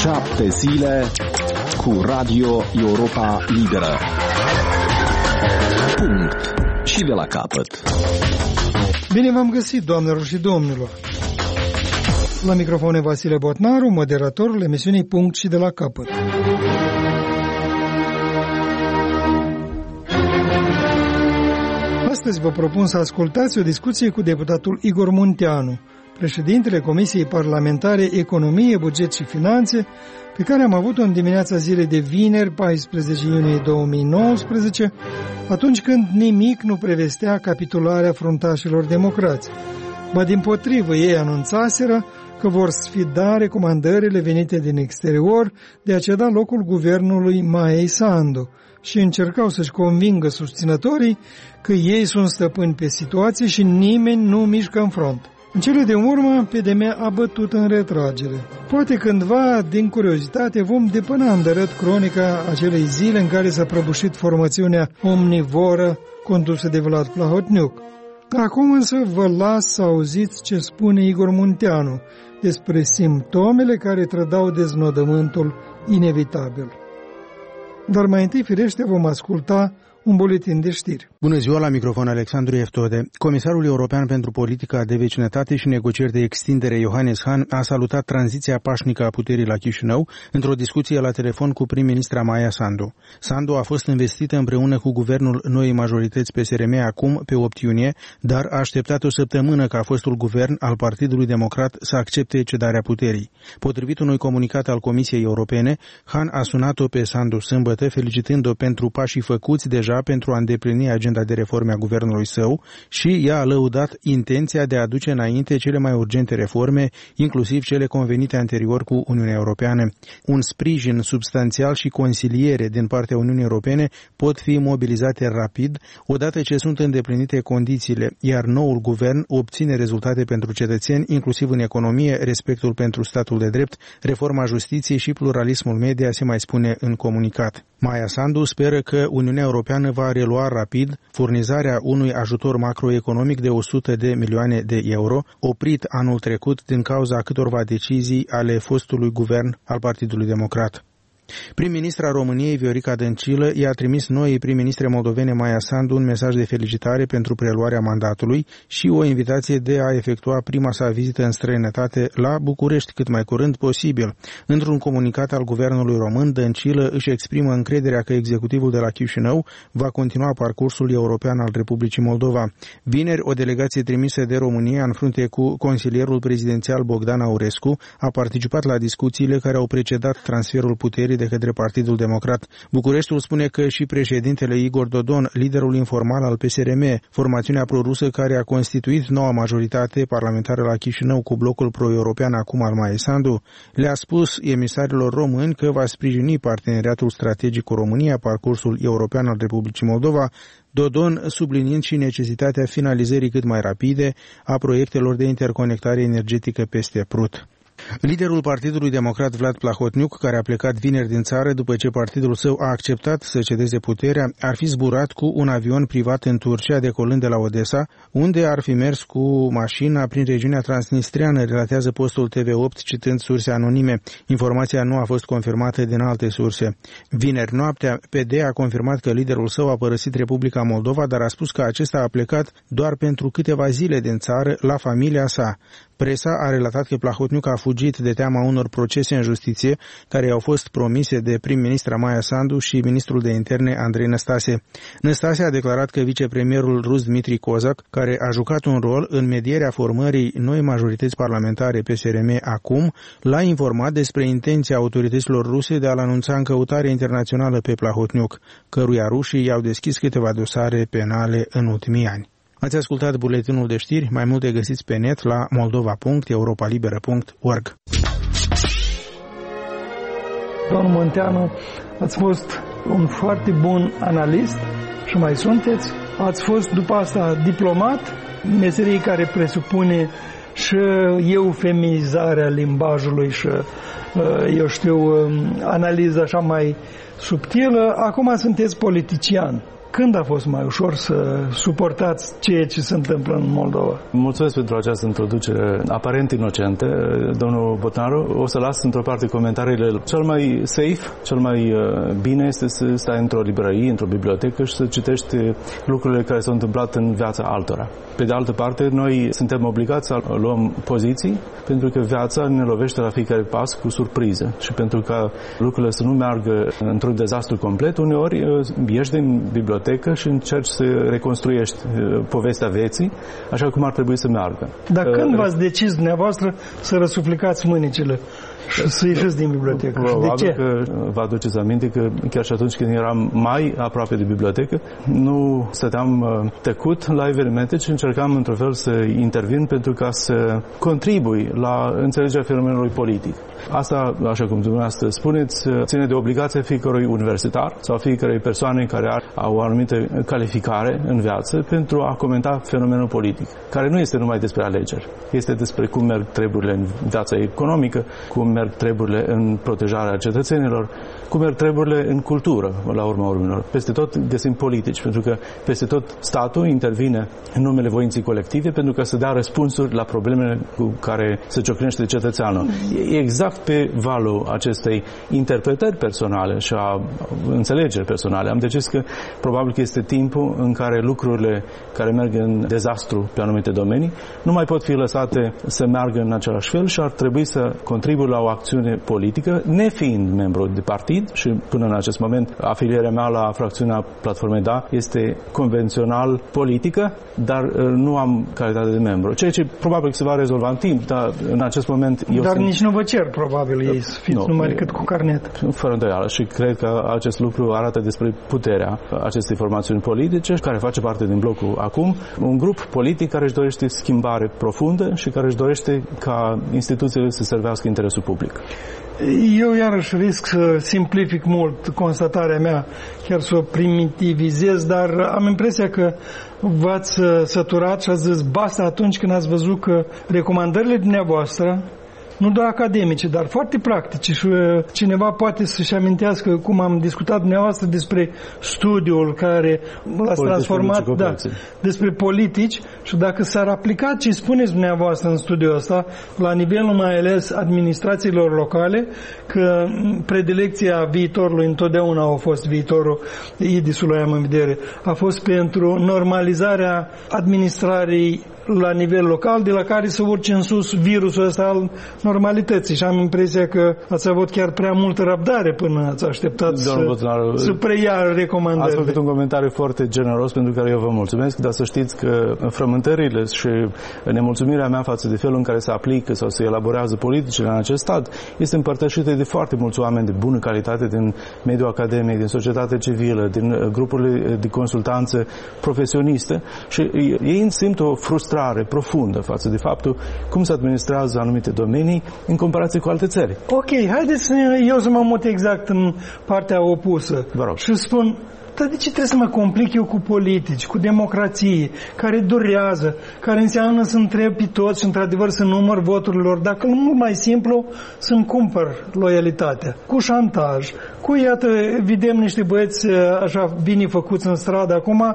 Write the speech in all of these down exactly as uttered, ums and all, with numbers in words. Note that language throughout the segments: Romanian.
Șapte zile cu Radio Europa Liberă. Punct. Și de la capăt. Bine v-am găsit, doamnelor și domnilor. La microfon e Vasile Botnaru, moderatorul emisiunii Punct și de la capăt. Astăzi vă propun să ascultați o discuție cu deputatul Igor Munteanu, președintele Comisiei Parlamentare Economie, Buget și Finanțe, pe care am avut-o în dimineața zilei de vineri, paisprezece iunie două mii nouăsprezece, atunci când nimic nu prevestea capitularea fruntașilor democrați. Ba dimpotrivă, ei anunțaseră că vor sfida recomandările venite din exterior de a ceda locul guvernului Maiei Sandu și încercau să-și convingă susținătorii că ei sunt stăpâni pe situație și nimeni nu mișcă în front. În cele de urmă, P D M a bătut în retragere. Poate cândva, din curiozitate, vom depăna îndărât cronica acelei zile în care s-a prăbușit formațiunea omnivoră condusă de Vlad Plahotniuc. Acum însă vă las să auziți ce spune Igor Munteanu despre simptomele care trădau deznodământul inevitabil. Dar mai întâi, firește, vom asculta un buletin de știri. Bună ziua, la microfon Alexandru Eftode. Comisarul European pentru Politica de Vecinătate și Negocieri de Extindere, Johannes Hahn, a salutat tranziția pașnică a puterii la Chișinău într-o discuție la telefon cu prim-ministra Maia Sandu. Sandu a fost investită împreună cu guvernul noii majorități P S R M acum, pe opt iunie, dar a așteptat o săptămână ca fostul guvern al Partidului Democrat să accepte cedarea puterii. Potrivit unui comunicat al Comisiei Europene, Hahn a sunat-o pe Sandu sâmbătă, felicitând-o pentru pașii făcuți deja pentru a îndeplini agenda de reforme a guvernului său și i-a lăudat intenția de a aduce înainte cele mai urgente reforme, inclusiv cele convenite anterior cu Uniunea Europeană. Un sprijin substanțial și consiliere din partea Uniunii Europene pot fi mobilizate rapid, odată ce sunt îndeplinite condițiile, iar noul guvern obține rezultate pentru cetățeni, inclusiv în economie, respectul pentru statul de drept, reforma justiției și pluralismul media, se mai spune în comunicat. Maia Sandu speră că Uniunea Europeană va relua rapid furnizarea unui ajutor macroeconomic de o sută de milioane de euro, oprit anul trecut din cauza câtorva decizii ale fostului guvern al Partidului Democrat. Prim-ministra României, Viorica Dăncilă, i-a trimis noii prim-ministre moldovene Maia Sandu un mesaj de felicitare pentru preluarea mandatului și o invitație de a efectua prima sa vizită în străinătate la București cât mai curând posibil. Într-un comunicat al guvernului român, Dăncilă își exprimă încrederea că executivul de la Chișinău va continua parcursul european al Republicii Moldova. Vineri, o delegație trimisă de România în frunte cu consilierul prezidențial Bogdan Aurescu a participat la discuțiile care au precedat transferul puterii de către Partidul Democrat. Bucureștiul spune că și președintele Igor Dodon, liderul informal al P S R M, formațiunea prorusă care a constituit noua majoritate parlamentară la Chișinău cu blocul pro-european acum al Maiei Sandu, le-a spus emisarilor români că va sprijini parteneriatul strategic cu România, parcursul european al Republicii Moldova, Dodon subliniind și necesitatea finalizării cât mai rapide a proiectelor de interconectare energetică peste Prut. Liderul Partidului Democrat Vlad Plahotniuc, care a plecat vineri din țară după ce partidul său a acceptat să cedeze puterea, ar fi zburat cu un avion privat în Turcia, decolând de la Odessa, unde ar fi mers cu mașina prin regiunea transnistreană, relatează postul T V opt citând surse anonime. Informația nu a fost confirmată din alte surse. Vineri noaptea, P D a confirmat că liderul său a părăsit Republica Moldova, dar a spus că acesta a plecat doar pentru câteva zile din țară la familia sa. Presa a relatat că Plahotniuc a fugit de teama unor procese în justiție care au fost promise de prim-ministra Maia Sandu și ministrul de interne Andrei Năstase. Năstase a declarat că vicepremierul rus Dmitri Kozak, care a jucat un rol în medierea formării noi majorități parlamentare P S R M acum, l-a informat despre intenția autorităților ruse de a-l anunța în căutare internațională pe Plahotniuc, căruia rușii i-au deschis câteva dosare penale în ultimii ani. Ați ascultat buletinul de știri, mai multe găsiți pe net la moldova punct europa liberă punct org. Domnul Munteanu, ați fost un foarte bun analist și mai sunteți. Ați fost după asta diplomat, meserie care presupune și eufemizarea limbajului și, eu știu, analiza așa mai subtilă. Acum sunteți politician. Când a fost mai ușor să suportați ceea ce se întâmplă în Moldova? Mulțumesc pentru această introducere aparent inocentă, domnul Botnaru. O să las într-o parte comentariile. Cel mai safe, cel mai bine este să stai într-o librărie, într-o bibliotecă și să citești lucrurile care s-au întâmplat în viața altora. Pe de altă parte, noi suntem obligați să luăm poziții pentru că viața ne lovește la fiecare pas cu surpriză și pentru ca lucrurile să nu meargă într-un dezastru complet, uneori ieși din bibliotecă și încerci să reconstruiești povestea vieții așa cum ar trebui să meargă. Dar când v-ați decis dumneavoastră să răsuflicați mânicile și să ieșiți din bibliotecă? Probabil de ce? Că vă aduceți aminte că chiar și atunci când eram mai aproape de bibliotecă, nu stăteam tăcut la evenimente, ci încercam într-un fel să intervin pentru ca să contribui la înțelegerea fenomenului politic. Asta, așa cum dumneavoastră spuneți, ține de obligația fiecărui universitar sau fiecărei persoane care au o anumită calificare în viață pentru a comenta fenomenul politic, care nu este numai despre alegeri. Este despre cum merg treburile în viața economică, cum merg treburile în protejarea cetățenilor, cum merg treburile în cultură, la urma urmelor. Peste tot găsim politici, pentru că peste tot statul intervine în numele voinței colective pentru ca să dea răspunsuri la problemele cu care se ciocnește cetățeanul. E exact pe valul acestei interpretări personale și a înțelegeri personale. Am decis că probabil că este timpul în care lucrurile care merg în dezastru pe anumite domenii nu mai pot fi lăsate să meargă în același fel și ar trebui să contribuie la o acțiune politică, nefiind membru de partid și până în acest moment afilierea mea la fracțiunea Platformei Da este convențional politică, dar nu am calitate de membru. Ceea ce probabil că se va rezolva în timp, dar în acest moment eu Dar sunt... nici nu vă cer probabil ei să fiți numai decât cu carnet. Fără îndoială și cred că acest lucru arată despre puterea acestei formațiuni politice care face parte din blocul acum, un grup politic care își dorește schimbare profundă și care își dorește ca instituțiile să servească interesul public. Eu iarăși risc să simplific mult constatarea mea, chiar să o primitivizez, dar am impresia că v-ați săturat și ați zis basta atunci când ați văzut că recomandările dumneavoastră, nu doar academice, dar foarte practice și cineva poate să-și amintească cum am discutat dumneavoastră despre studiul care l-ați transformat, da, despre politici și dacă s-ar aplica ce spuneți dumneavoastră în studiul ăsta, la nivelul mai ales administrațiilor locale, că predilecția viitorului întotdeauna a fost viitorul IDIS-ului, am în vedere, a fost pentru normalizarea administrării la nivel local, de la care să urce în sus virusul ăsta al normalității. Și am impresia că ați avut chiar prea multă răbdare până ați așteptat să, Botnaru, să preia recomandările. Ați făcut un comentariu foarte generos pentru care eu vă mulțumesc, dar să știți că frământările și nemulțumirea mea față de felul în care se aplică sau se elaborează politicile în acest stat este împărtășită de foarte mulți oameni de bună calitate din mediul academic, din societatea civilă, din grupurile de consultanță profesionistă și ei simt o frustrare profundă față de faptul cum se administrează anumite domenii în comparație cu alte țări. Ok, haideți eu să mă mut exact în partea opusă și spun, dar de ce trebuie să mă complic eu cu politici, cu democrație, care durează, care înseamnă să întreb pe toți și într-adevăr să număr voturile lor, dacă nu mult mai simplu să-mi cumpăr loialitatea, cu șantaj, cu, iată, vedem niște băieți așa bine făcuți în stradă acum,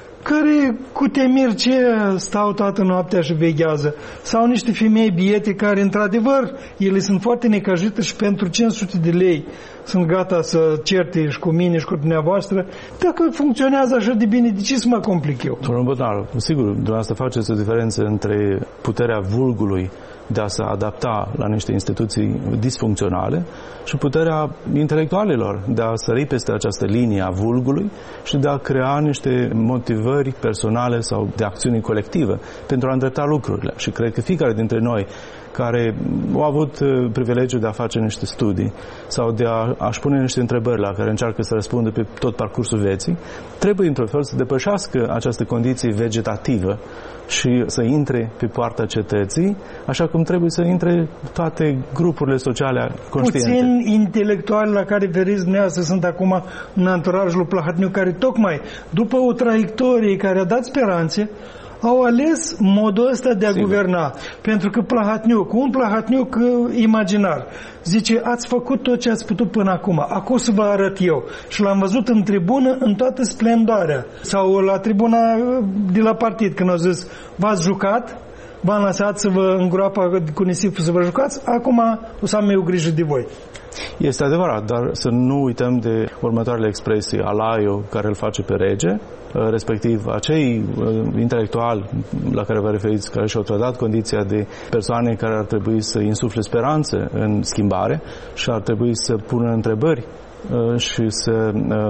care cu temir ce stau toată noaptea și veghează. Sau niște femei biete care, într-adevăr, ele sunt foarte necăjite și pentru cinci sute de lei sunt gata să certe și cu mine și cu dumneavoastră. Dacă funcționează așa de bine, de ce să mă complic eu? Domnul Botnaru, sigur, dumneavoastră faceți o diferență între puterea vulgului de a se adapta la niște instituții disfuncționale și puterea intelectualilor de a sări peste această linie a vulgului și de a crea niște motivări personale sau de acțiune colectivă pentru a îndrepta lucrurile. Și cred că fiecare dintre noi care au avut privilegiul de a face niște studii sau de a, a-și pune niște întrebări la care încearcă să răspundă pe tot parcursul vieții, trebuie într-un fel să depășească această condiție vegetativă și să intre pe poarta cetății, așa cum trebuie să intre toate grupurile sociale conștiente. Puțin intelectuali la care veriți dumneavoastră sunt acum în anturajul Plahotniuc, care tocmai după o traiectorie care a dat speranțe, au ales modul ăsta de a Sigur. guverna. Pentru că Plahotniuc, un Plahotniuc imaginar, zice, ați făcut tot ce ați putut până acum, acum să vă arăt eu. Și l-am văzut în tribună în toată splendoarea. Sau la tribuna de la partid, când au zis, v-ați jucat, v-am lăsat să vă îngroapa cu nisipul să vă jucați, acum o să am eu grijă de voi. Este adevărat, dar să nu uităm de următoarele expresii, alaiul care îl face pe rege, respectiv acei intelectuali la care vă referiți, care și-au trădat condiția de persoane care ar trebui să insufle speranță în schimbare și ar trebui să pună întrebări și să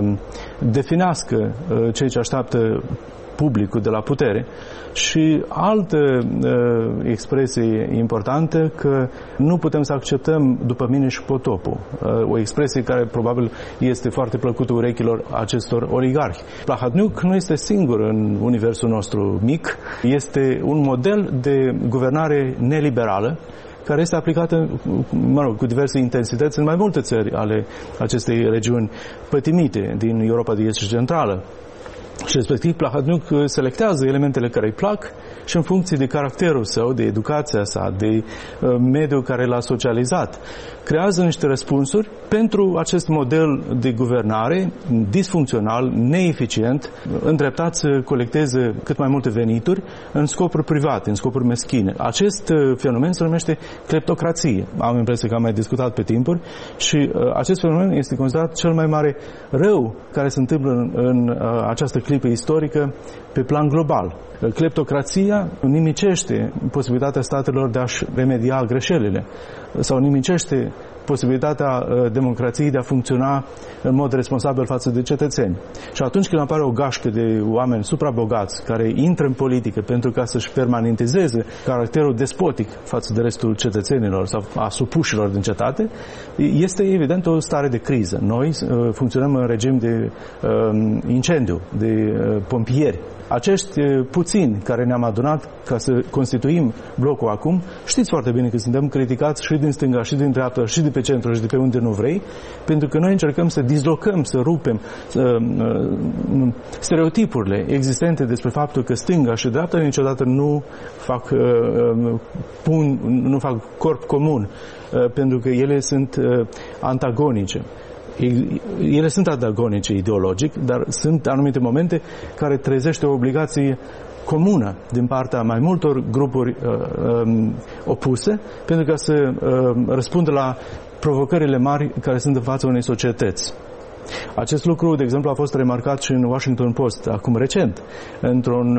definească ceea ce așteaptă publicul de la putere. Și altă uh, expresie importantă, că nu putem să acceptăm după mine și potopul. Uh, o expresie care probabil este foarte plăcută urechilor acestor oligarhi. Plahotniuc nu este singur în universul nostru mic, este un model de guvernare neliberală care este aplicată, mă rog, cu diverse intensități în mai multe țări ale acestei regiuni pătimite din Europa de Est și Centrală. Și respectiv Plahotniuc selectează elementele care îi plac și în funcție de caracterul său, de educația sa, de uh, mediul care l-a socializat, creează niște răspunsuri pentru acest model de guvernare disfuncțional, neeficient, îndreptat să colecteze cât mai multe venituri în scopuri private, în scopuri meschine. Acest uh, fenomen se numește cleptocrație. Am impresia că am mai discutat pe timpuri și uh, acest fenomen este considerat cel mai mare rău care se întâmplă în, în uh, această clipă istorică pe plan global. Cleptocrația nimicește posibilitatea statelor de a-și remedia greșelile sau nimicește posibilitatea democrației de a funcționa în mod responsabil față de cetățeni. Și atunci când apare o gașcă de oameni suprabogați care intră în politică pentru ca să-și permanentizeze caracterul despotic față de restul cetățenilor sau a supușilor din cetate, este evident o stare de criză. Noi funcționăm în regim de uh, incendiu, de uh, pompieri. Acești puțini care ne-am adunat ca să constituim blocul acum, știți foarte bine că suntem criticați și din stânga, și din dreapta, și de pe centru, și de pe unde nu vrei, pentru că noi încercăm să dislocăm, să rupem uh, uh, stereotipurile existente despre faptul că stânga și dreapta niciodată nu fac, uh, pun, nu fac corp comun, uh, pentru că ele sunt uh, antagonice. Ele sunt antagonice ideologic, dar sunt anumite momente care trezește o obligație comună din partea mai multor grupuri uh, um, opuse, pentru ca să uh, răspundă la provocările mari care sunt în fața unei societăți. Acest lucru, de exemplu, a fost remarcat și în Washington Post, acum recent, într-un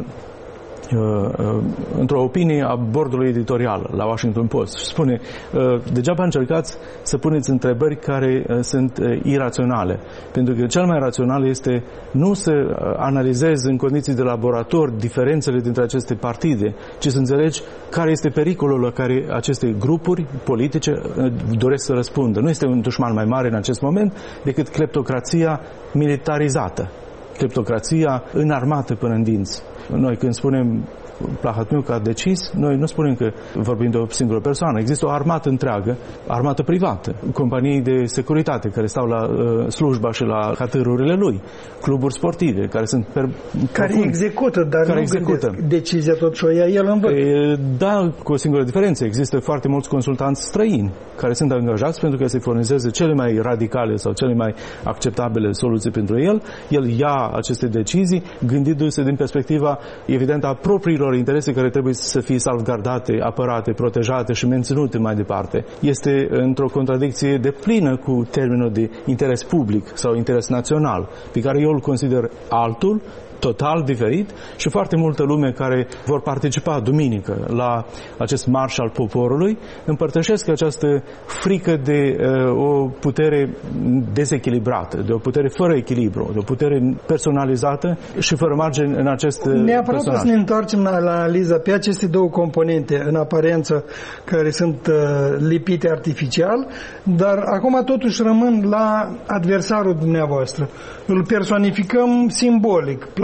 într-o opinie a bordului editorial la Washington Post. Spune, degeaba încercați să puneți întrebări care sunt iraționale. Pentru că cel mai rațional este nu să analizezi în condiții de laborator diferențele dintre aceste partide, ci să înțelegi care este pericolul la care aceste grupuri politice doresc să răspundă. Nu este un dușman mai mare în acest moment decât cleptocrația militarizată. Cleptocrația înarmată până în dinți. Noi când spunem Plahotniuc a decis, noi nu spunem că vorbim de o singură persoană. Există o armată întreagă, armată privată, companii de securitate care stau la uh, slujba și la hatârurile lui, cluburi sportive care sunt per, care profund, execută, dar care nu execută. Decizia tot și o ia el în văd. Da, cu o singură diferență. Există foarte mulți consultanți străini care sunt angajați pentru că se furnizeze cele mai radicale sau cele mai acceptabile soluții pentru el. El ia aceste decizii gândindu-se din perspectiva evidentă a propriilor interese care trebuie să fie salvgardate, apărate, protejate și menținute mai departe. Este într-o contradicție deplină cu termenul de interes public sau interes național, pe care eu îl consider altul, total diferit, și foarte multă lume care vor participa duminică la acest marș al poporului împărtășesc această frică de uh, o putere dezechilibrată, de o putere fără echilibru, de o putere personalizată și fără margini în acest Neapărat personaj. să ne întoarcem la, la analiza pe aceste două componente în aparență care sunt uh, lipite artificial, dar acum totuși rămân la adversarul dumneavoastră. Îl personificăm simbolic.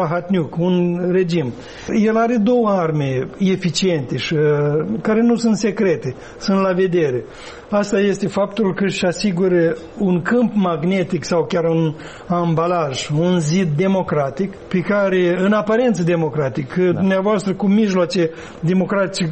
Plahotniuc, un regim. El are două arme eficiente și care nu sunt secrete, sunt la vedere. Asta este faptul că își asigură un câmp magnetic sau chiar un ambalaj, un zid democratic, pe care, în aparență democratic, da. Dumneavoastră cu mijloace democratice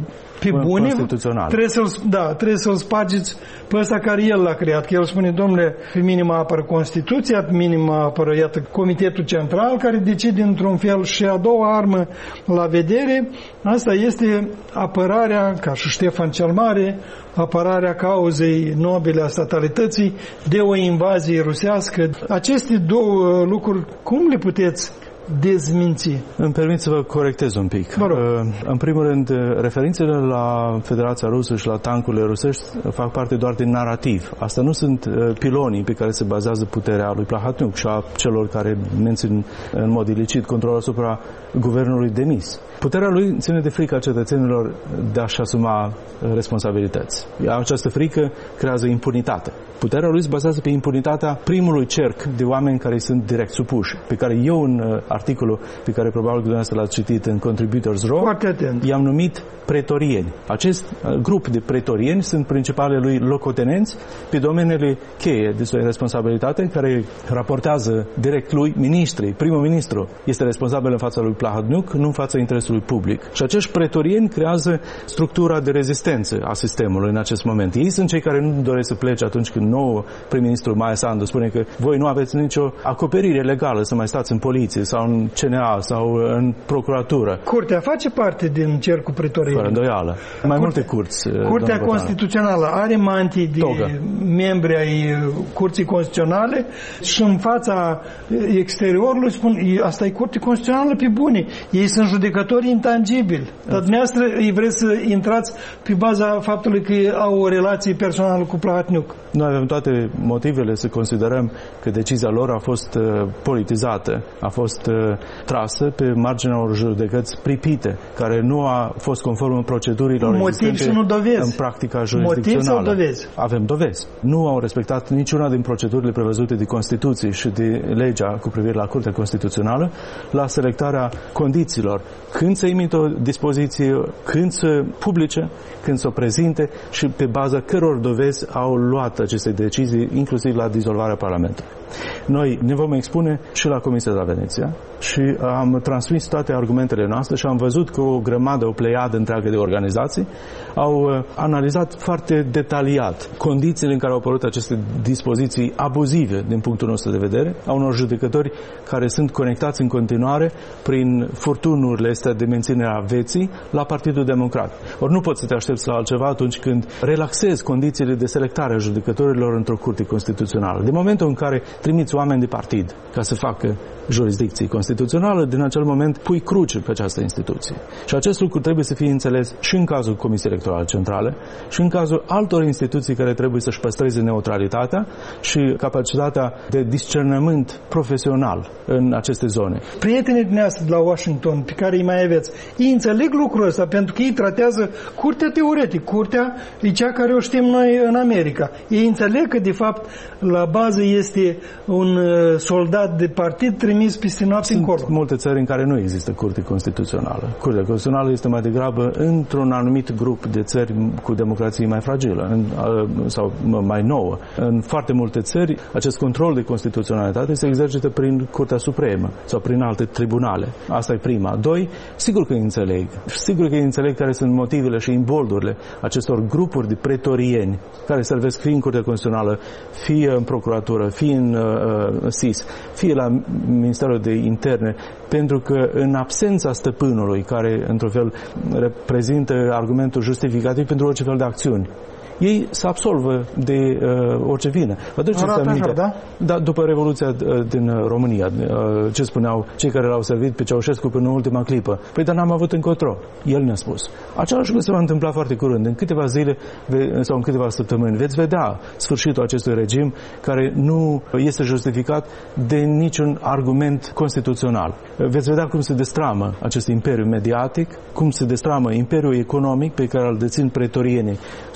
pe bune, trebuie să-l, da, trebuie să-l spargeți pe ăsta care el l-a creat. Că el spune, domnule, pe minim apără Constituția, pe minim apără, iată, Comitetul Central, care decide într-un fel, și a doua armă la vedere, asta este apărarea, ca și Ștefan cel Mare, apărarea cauzei nobile a statalității de o invazie rusească. Aceste două lucruri, cum le puteți dezminți? Îmi permit să vă corectez un pic. În primul rând, referințele la Federația Rusă și la tancurile rusești fac parte doar din narativ. Asta nu sunt pilonii pe care se bazează puterea lui Plahotniuc și a celor care mențin în mod ilicit controlul asupra guvernului demis. Puterea lui ține de frica cetățenilor de a-și asuma responsabilități. Această frică creează impunitate. Puterea lui se bazează pe impunitatea primului cerc de oameni care sunt direct supuși, pe care eu în articolul pe care probabil că dumneavoastră l-ați citit în Contributors Row, i-am numit pretorieni. Acest grup de pretorieni sunt principalele lui locotenenți pe domeniile cheie de responsabilitate care raportează direct lui ministrii. Primul ministru este responsabil în fața lui Plahotniuc, nu în fața interesului public. Și acești pretorieni creează structura de rezistență a sistemului în acest moment. Ei sunt cei care nu doresc să plece atunci când nou prim-ministru Maia Sandu spune că voi nu aveți nicio acoperire legală să mai stați în poliție sau în C N A sau în procuratură. Curtea face parte din cercul pretorian. Fără îndoială. Mai multe curți. Curtea Constituțională are mantii de Togă. Membri ai Curții Constituționale și în fața exteriorului spun, asta e Curtea Constituțională pe bune. Ei sunt judecători intangibili. Dar dumneavoastră îi vreți să intrați pe baza faptului că au o relație personală cu Plahotniuc. Noi avem toate motivele să considerăm că decizia lor a fost uh, politizată, a fost uh, trasă pe marginea unor judecăți pripite, care nu a fost conform procedurilor existente și nu dovezi. În practica jurisdicțională. Motiv sau dovezi? Avem dovezi. Nu au respectat niciuna din procedurile prevăzute de Constituție și de legea cu privire la Curtea Constituțională la selectarea condițiilor. Când să emită o dispoziție, când să publice, când să o prezinte și pe baza căror dovezi au luat aceste decizii, inclusiv la dizolvarea Parlamentului. Noi ne vom expune și la Comisia de la Veneția și am transmis toate argumentele noastre și am văzut că o grămadă, o pleiadă întreagă de organizații au analizat foarte detaliat condițiile în care au apărut aceste dispoziții abuzive din punctul nostru de vedere a unor judecători care sunt conectați în continuare prin furtunurile astea de menținere a vieții la Partidul Democrat. Ori nu poți să te aștepți la altceva atunci când relaxezi condițiile de selectare a judecătorilor într-o curte constituțională. De momentul în care trimiți oameni de partid ca să facă jurisdicție constituțională, din acel moment pui cruce pe această instituție. Și acest lucru trebuie să fie înțeles și în cazul Comisiei Electorale Centrale și în cazul altor instituții care trebuie să-și păstreze neutralitatea și capacitatea de discernământ profesional în aceste zone. Prietenii dumneavoastră de la Washington, pe care îi mai aveți, ei înțeleg lucrul ăsta pentru că ei tratează curtea teoretic. Curtea e cea care o știm noi în America. Ei înțeleg că, de fapt, la bază este un soldat de partid trimis peste noapte încolo. Sunt multe țări în care nu există curte constituțională. Curtea constituțională este mai degrabă într-un anumit grup de țări cu democrație mai fragilă în, sau mai nouă. În foarte multe țări, acest control de constituționalitate se exercită prin Curtea Supremă sau prin alte tribunale. Asta e prima. Doi, sigur că îi înțeleg. Sigur că îi înțeleg care sunt motivele și imboldurile acestor grupuri de pretorieni care servesc fie în Curtea Constituțională, fie în procuratură, fie în uh, S I S, fie la Ministerul de Interne, pentru că în absența stăpânului, care într-un fel reprezintă argumentul justificativ pentru orice fel de acțiuni, ei se absolvă de uh, orice vină. Vă aduceți aminte? Da? Da, după Revoluția uh, din România, uh, ce spuneau cei care l-au servit pe Ceaușescu până în ultima clipă? Păi, dar n-am avut încotro. El ne-a spus. Același lucru se va întâmpla foarte curând. În câteva zile sau în câteva săptămâni veți vedea sfârșitul acestui regim care nu este justificat de niciun argument constituțional. Veți vedea cum se destramă acest imperiu mediatic, cum se destramă imperiul economic pe care îl dețin pretorienii subservienți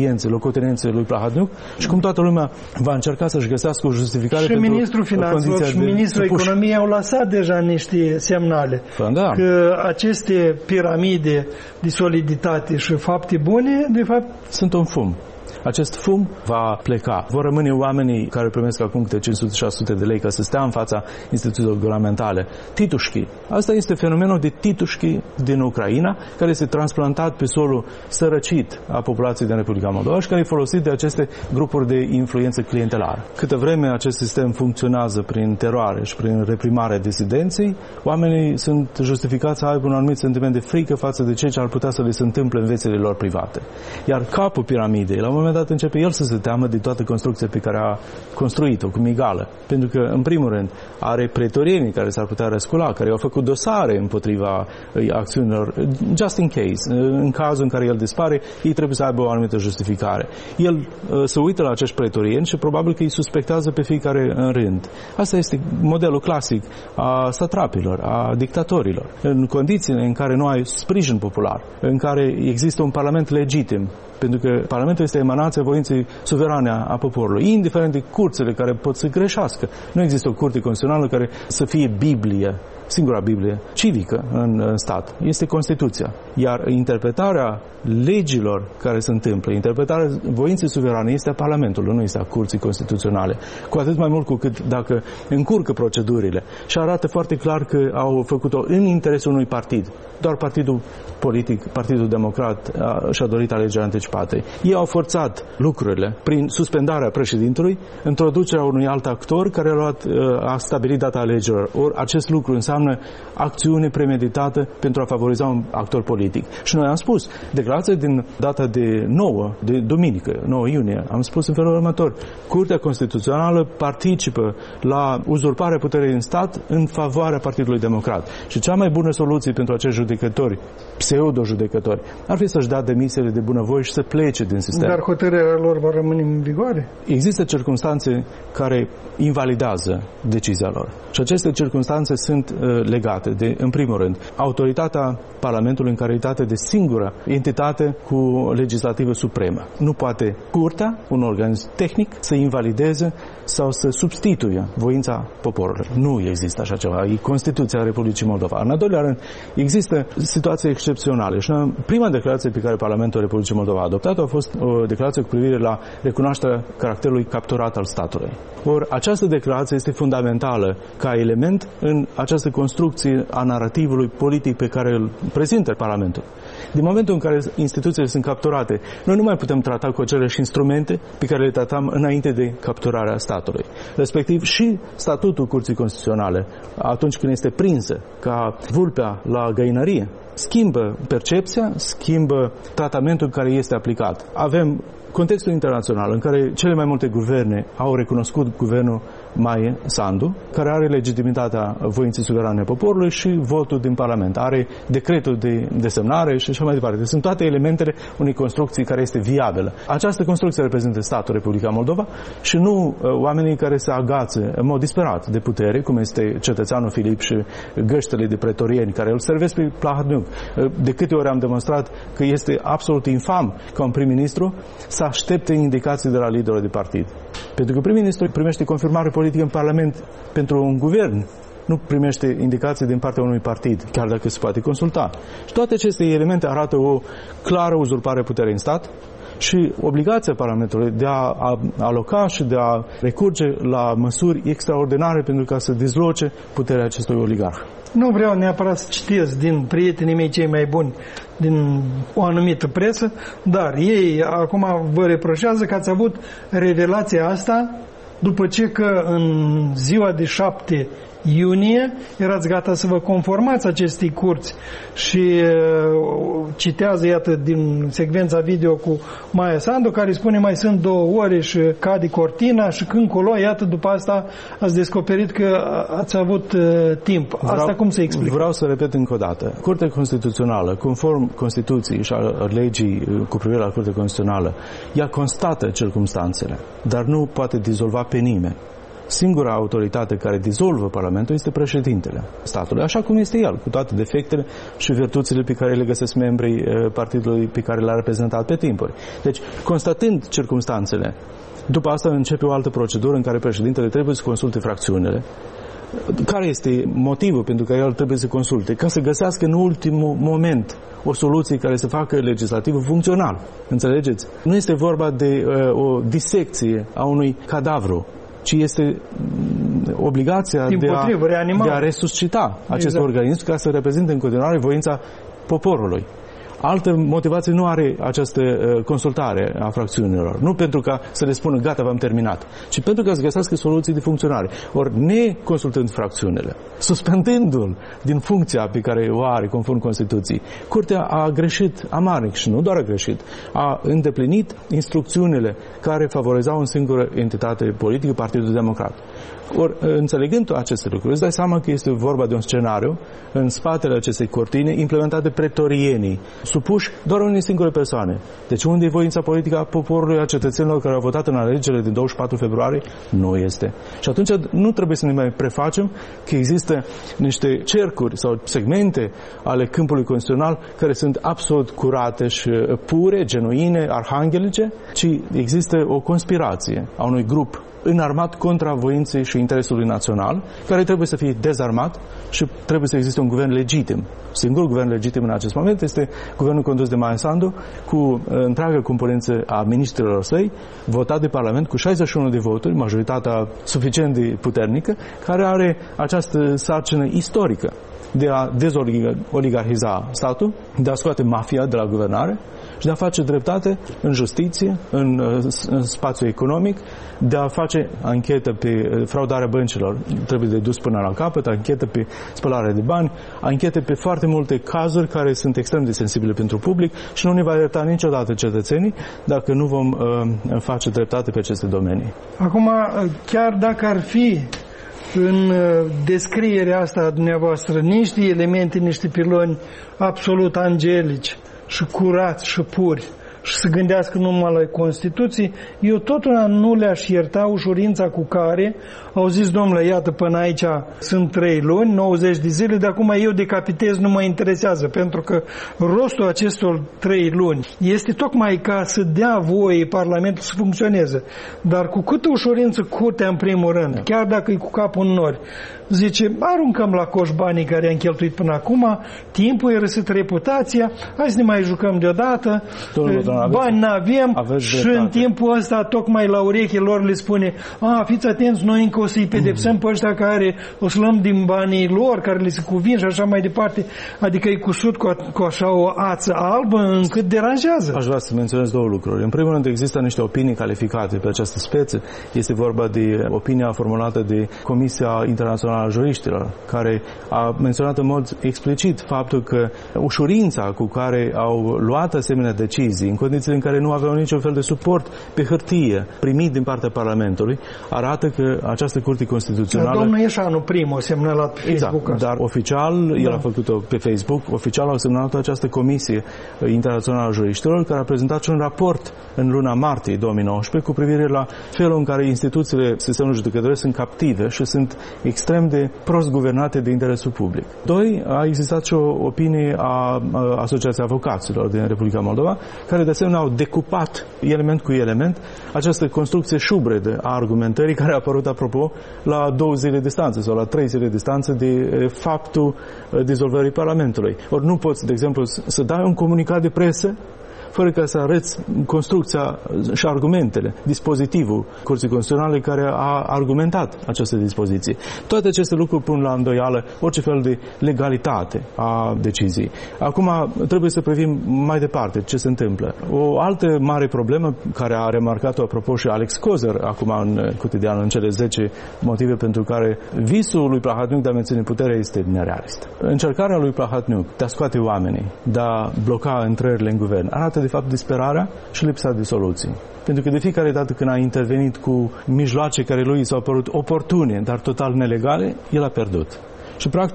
locuiențe, locotenențe lui Plahotniuc și cum toată lumea va încerca să-și găsească o justificare și pentru ministrul Finanțelor și ministrul Economiei au lăsat deja niște semnale da. că aceste piramide de soliditate și fapte bune, de fapt, sunt un fum. Acest fum va pleca. Vor rămâne oamenii care primesc acum câte cinci sute șase sute de lei ca să stea în fața instituțiilor guvernamentale. Titușchi. Asta este fenomenul de titușchi din Ucraina, care este transplantat pe solul sărăcit a populației din Republica Moldova și care e folosit de aceste grupuri de influență clientelară. Câtă vreme acest sistem funcționează prin teroare și prin reprimarea disidenței, oamenii sunt justificați să aibă un anumit sentiment de frică față de ceea ce ar putea să le se întâmple în viețile lor private. Iar capul piramidei, la un moment dat începe el să se teamă de toată construcția pe care a construit-o, cum egală. Pentru că, în primul rând, are pretorienii care s-ar putea răscula, care au făcut dosare împotriva acțiunilor, just in case. În cazul în care el dispare, ei trebuie să aibă o anumită justificare. El uh, se uită la acești pretorieni și probabil că îi suspectează pe fiecare în rând. Asta este modelul clasic a satrapilor, a dictatorilor. În condițiile în care nu ai sprijin popular, în care există un parlament legitim, pentru că Parlamentul este emanația voinței suverane a poporului, indiferent de curțile care pot să greșească. Nu există o curte constituțională care să fie Biblie, singura Biblie civică în, în stat. Este Constituția. Iar interpretarea legilor care se întâmplă, interpretarea voinței suverane este a Parlamentului, nu este a Curții Constituționale. Cu atât mai mult cu cât dacă încurcă procedurile și arată foarte clar că au făcut-o în interesul unui partid. Doar partidul politic, Partidul Democrat și-a dorit alegerea anticipate. Ei au forțat lucrurile prin suspendarea președintelui, introducerea unui alt actor care a, luat, a stabilit data alegerilor. Or, acest lucru înseamnă acțiune premeditată pentru a favoriza un actor politic. Și noi am spus, declarația din data de nouă, de duminică, nouă iunie, am spus în felul următor: Curtea Constituțională participă la uzurparea puterii în stat în favoarea Partidului Democrat. Și cea mai bună soluție pentru acești judecători, pseudo-judecători, ar fi să-și dea demisiile de bunăvoie și să plece din sistem. Dar hotărârea lor va rămâne în vigoare? Există circunstanțe care invalidează decizia lor. Și aceste circunstanțe sunt uh, legate de, în primul rând, autoritatea Parlamentului în calitate de singură entitate cu legislativă supremă. Nu poate Curtea, un organism tehnic, să invalideze sau să substituie voința poporului. Nu există așa ceva. E Constituția Republicii Moldova. În al doilea rând, există situații excepționale. Și prima declarație pe care Parlamentul Republicii Moldova a adoptat-o a fost o declarație cu privire la recunoașterea caracterului capturat al statului. Ori această declarație este fundamentală ca element în această construcție a narativului politic pe care îl prezintă Parlamentul. Din momentul în care instituțiile sunt capturate, noi nu mai putem trata cu aceleași instrumente pe care le tratam înainte de capturarea statului. Respectiv și statutul Curții Constituționale, atunci când este prinsă ca vulpea la găinărie, schimbă percepția, schimbă tratamentul care este aplicat. Avem contextul internațional în care cele mai multe guverne au recunoscut guvernul Maie Sandu, care are legitimitatea voinței suverane a poporului și votul din Parlament. Are decretul de desemnare și așa mai departe. Sunt toate elementele unei construcții care este viabilă. Această construcție reprezintă statul Republica Moldova și nu uh, oamenii care se agață în mod disperat de putere, cum este cetățeanul Filip și găștele de pretorieni care îl servesc pe Plahotniuc. Uh, de câte ori am demonstrat că este absolut infam ca un prim-ministru să aștepte indicații de la liderul de partid. Pentru că prim-ministrul primește confirmare politică în Parlament pentru un guvern, nu primește indicații din partea unui partid, chiar dacă se poate consulta. Și toate aceste elemente arată o clară uzurpare puterii în stat și obligația Parlamentului de a aloca și de a recurge la măsuri extraordinare pentru ca să dezloce puterea acestui oligarh. Nu vreau neapărat să citesc din prietenii mei cei mai buni din o anumită presă, dar ei acum vă reproșează că ați avut revelația asta după ce că în ziua de șapte iunie erați gata să vă conformați acestei curți și uh, citează, iată, din secvența video cu Maia Sandu, care spune mai sunt două ore și cade cortina și când colo, iată, după asta ați descoperit că ați avut uh, timp. Asta vreau, cum se explică? Vreau să repet încă o dată. Curtea Constituțională, conform Constituției și a legii cu privire la Curtea Constituțională, ea constată circumstanțele, dar nu poate dizolva pe nimeni. singura autoritate care dizolvă Parlamentul este președintele statului, așa cum este el, cu toate defectele și virtuțile pe care le găsesc membrii partidului pe care l-a reprezentat pe timpuri. Deci, constatând circumstanțele, după asta începe o altă procedură în care președintele trebuie să consulte fracțiunile. Care este motivul pentru care el trebuie să consulte? Ca să găsească în ultimul moment o soluție care să facă legislativul funcțional. Înțelegeți? Nu este vorba de uh, o disecție a unui cadavru, ci este obligația de a, de a resuscita acest exact. organism ca să reprezinte în continuare voința poporului. Altă motivație nu are această uh, consultare a fracțiunilor. Nu pentru ca să le spună gata, v-am terminat, ci pentru ca să găsească soluții de funcționare. Ori neconsultând fracțiunile, suspendându-l din funcția pe care o are conform Constituției, Curtea a greșit amarnic și nu doar a greșit, a îndeplinit instrucțiunile care favorizau o singură entitate politică, Partidul Democrat. Ori, înțelegând aceste lucruri, îți dai seama că este vorba de un scenariu în spatele acestei cortine implementat de pretorienii, supuși doar unei singure persoane. Deci unde e voința politică a poporului, a cetățenilor care au votat în alegerile din douăzeci și patru februarie? Nu este. Și atunci nu trebuie să ne mai prefacem că există niște cercuri sau segmente ale câmpului constituțional care sunt absolut curate și pure, genuine, arhanghelice, ci există o conspirație a unui grup înarmat contra voinței și interesului național, care trebuie să fie dezarmat și trebuie să existe un guvern legitim. Singurul guvern legitim în acest moment este guvernul condus de Maia Sandu, cu întreaga componență a ministrilor săi, votat de Parlament cu șaizeci și unu de voturi, majoritatea suficient de puternică, care are această sarcină istorică de a dezoligarhiza statul, de a scoate mafia de la guvernare și de a face dreptate în justiție, în, în spațiu economic, de a face anchetă pe fraudarea băncilor, trebuie de dus până la capăt, anchetă pe spălare de bani, anchete pe foarte multe cazuri care sunt extrem de sensibile pentru public și nu ne va ierta niciodată cetățenii dacă nu vom uh, face dreptate pe aceste domenii. Acum, chiar dacă ar fi în descrierea asta a dumneavoastră niște elemente, niște piloni absolut angelici și curați și puri și să gândească numai la Constituție, eu totuna nu le-aș ierta ușurința cu care au zis, domnule, iată, până aici sunt trei luni, nouăzeci de zile, de acum eu decapitez, nu mă interesează, pentru că rostul acestor trei luni este tocmai ca să dea voie Parlamentul să funcționeze. Dar cu câtă ușurință Curtea, în primul rând, chiar dacă e cu capul în nori, zice, aruncăm la coș banii care i-am cheltuit până acum, timpul e răsit reputația, hai să ne mai jucăm deodată, bani n-avem și în timpul ăsta tocmai la urechile lor le spune, a, fiți atenți, noi încă o să-i pedepsăm pe ăștia care o să luăm din banii lor, care le se cuvin și așa mai departe, adică e cusut cu, cu așa o ață albă încât deranjează. Aș vrea să menționez două lucruri. În primul rând există niște opinii calificate pe această speță. Este vorba de opinia formulată de Comisia Internațională a Juriștilor, care a menționat în mod explicit faptul că ușurința cu care au luat asemenea decizii, în condițiile în care nu aveau niciun fel de suport pe hârtie primit din partea Parlamentului, arată că această Curte Constituțională... Dar domnul Ieșanu primul a semnalat pe Facebook. Exact, dar oficial, da. El a făcut-o pe Facebook, oficial au semnalat această Comisie Internațională a Juriștilor, care a prezentat și un raport în luna martie două mii nouăsprezece cu privire la felul în care instituțiile sistemului judecătoresc sunt captive și sunt extrem de prost guvernate de interesul public. Doi, a existat și o opinie a Asociației Avocaților din Republica Moldova, care de asemenea au decupat element cu element această construcție șubredă a argumentării care a apărut, apropo, la două zile distanță sau la trei zile distanță de faptul dizolvării Parlamentului. Ori nu poți, de exemplu, să dai un comunicat de presă fără ca să arăți construcția și argumentele, dispozitivul Curții Constituționale care a argumentat această dispoziție. Toate aceste lucruri pun la îndoială orice fel de legalitate a deciziei. Acum trebuie să privim mai departe ce se întâmplă. O altă mare problemă care a remarcat-o, apropo, și Alex Kozer acum în cotidianul, în cele zece motive pentru care visul lui Plahotniuc de a menține puterea este nerealist. Încercarea lui Plahotniuc de a scoate oamenii, de a bloca intrările în guvern, arată de fapt disperarea și lipsa de soluții. Pentru că de fiecare dată când a intervenit cu mijloace care lui s-au părut oportune, dar total nelegale, el a pierdut. Și practic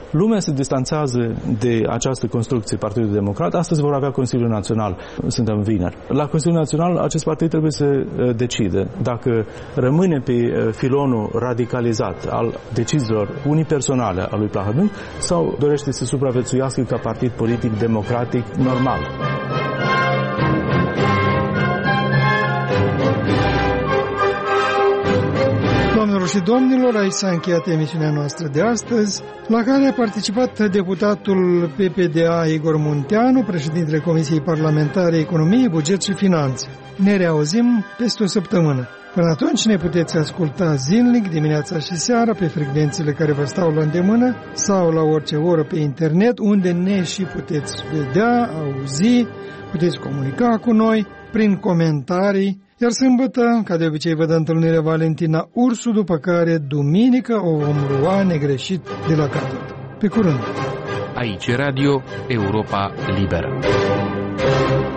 lumea se distanțează de această construcție Partidul Democrat. Astăzi vor avea Consiliul Național, suntem vineri. La Consiliul Național acest partid trebuie să decide dacă rămâne pe filonul radicalizat al deciziilor unipersonale a lui Plahotniuc sau dorește să supraviețuiască ca partid politic democratic normal. Doamnelor și domnilor, aici s-a încheiat emisiunea noastră de astăzi, la care a participat deputatul P P D A Igor Munteanu, președintele Comisiei Parlamentare Economie, Buget și Finanțe. Ne reauzim peste o săptămână. Până atunci ne puteți asculta zilnic, dimineața și seara, pe frecvențele care vă stau la îndemână sau la orice oră pe internet, unde ne și puteți vedea, auzi, puteți comunica cu noi prin comentarii. Iar sâmbătă, ca de obicei, vă dă întâlnire Valentina Ursu, după care duminică o vom lua negreșit de la capăt. Pe curând! Aici Radio Europa Liberă.